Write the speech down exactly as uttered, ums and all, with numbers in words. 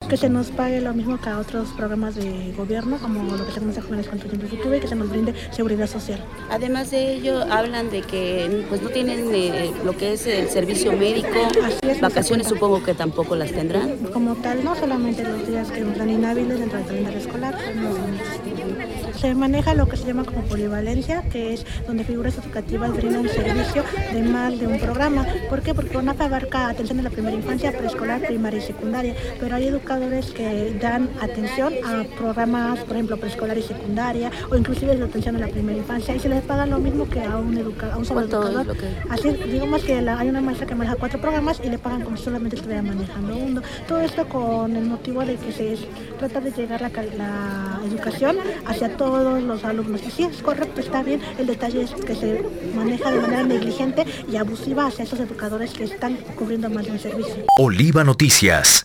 Que se nos pague lo mismo que a otros programas de gobierno, como lo que se conoce Jóvenes Construyendo el Futuro, y que se nos brinde seguridad social. Además de ello, hablan de que pues no tienen eh, lo que es el servicio médico, es, vacaciones supongo que tampoco las tendrán. Como tal, no solamente los días que nos dan inhábiles dentro del calendario escolar, no, se maneja lo que se llama como polivalencia, que es donde figuras educativas brindan un servicio de más de un programa. ¿Por qué? Porque CONAFE abarca atención en la primera infancia, preescolar, primaria y secundaria, pero hay educadores que dan atención a programas, por ejemplo, preescolar y secundaria, o inclusive la atención a la primera infancia, y se les paga lo mismo que a un educador, a un sobreeducador. Es que... Así, digamos que la, hay una maestra que maneja cuatro programas y le pagan como si solamente estuviera manejando uno. Todo esto con el motivo de que se trata de llegar la, la educación hacia todos los alumnos. Y sí, es correcto, está bien. El detalle es que se maneja de manera negligente y abusiva hacia esos educadores que están cubriendo más de un servicio. Oliva Noticias.